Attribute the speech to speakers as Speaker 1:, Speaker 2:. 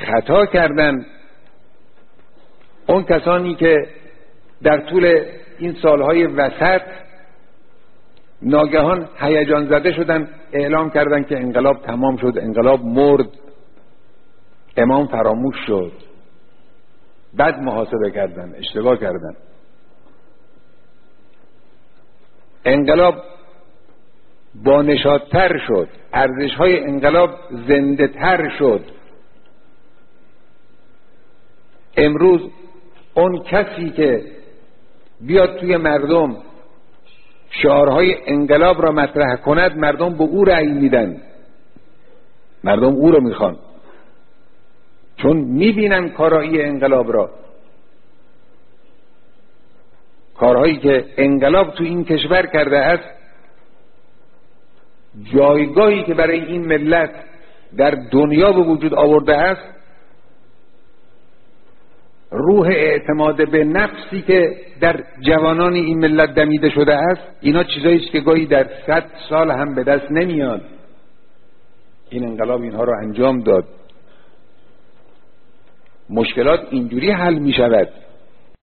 Speaker 1: خطا کردن اون کسانی که در طول این سالهای وسط ناگهان هیجان زده شدن، اعلام کردن که انقلاب تمام شد، انقلاب مرد، امام فراموش شد. بد محاسبه کردن، اشتباه کردن. انقلاب با نشاط‌تر شد، ارزش‌های انقلاب زنده تر شد. امروز اون کسی که بیاد توی مردم شعارهای انقلاب را مطرح کند، مردم به او رأی میدن، مردم او را میخوان، چون میبینن کارایی انقلاب را، کارهایی که انقلاب تو این کشور کرده است، جایگاهی که برای این ملت در دنیا به وجود آورده است، روح اعتماد به نفسی که در جوانان این ملت دمیده شده است، اینا چیزایی است که گاهی در 100 سال هم به دست نمیاد. این انقلاب اینها را انجام داد. مشکلات اینجوری حل می شود